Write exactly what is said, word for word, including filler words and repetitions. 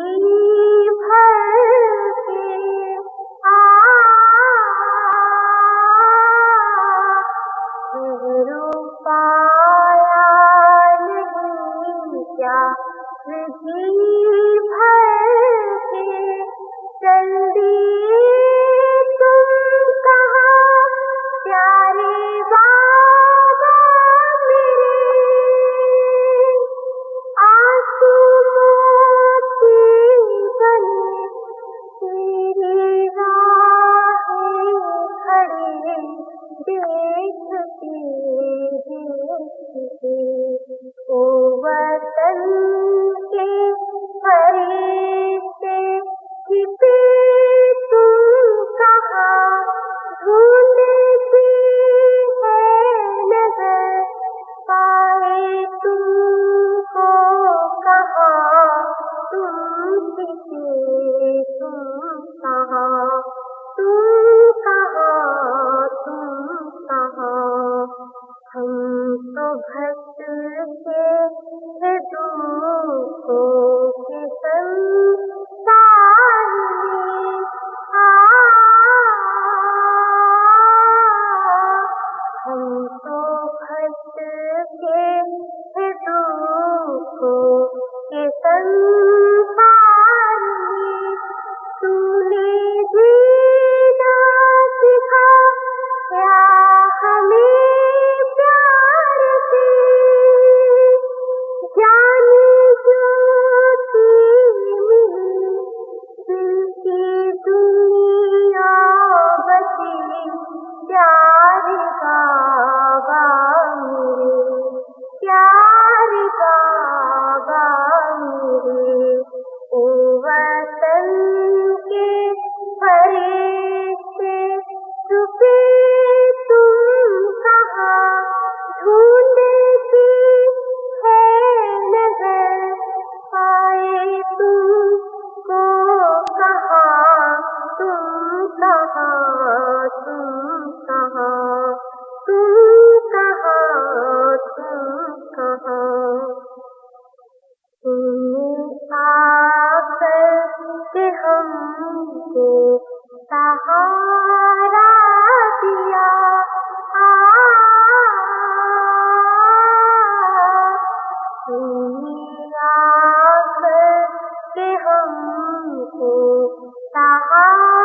भर के आ ठहरू पाया नहीं क्या विधि भर के चल दिए तुम कहाँ प्यारे बाबा मेरे आंसू मोती बने तेरी राहें खड़े देखते देखते ओ वतन के फरिश्ते छिपे तुम कहाँ ढूंढती है नजर पाए तुमको कहाँ तुम छिपे तुम कहाँ तुम कहाँ तुम कहाँ हम तो भक्त के थे दुखों के संसार में आ हम तो भक्त के थे दुखों के संसार में तूने जीना सिखाया हमें प्यार से जाने ज्योति मिली दिल की दुनिया बची प्यारे बाबा मेरे प्यारे बाबा मेरे ओ वतन के फरिश्ते छुपे तुम कहाँ ढूंढती है नजर पाए तुमको कहाँ तुम कहाँ तुम कहाँ तुम कहाँ तुम कहाँ तुमने आकर के हमको सहारा दिया आ तुमने आकर के हमको सहारा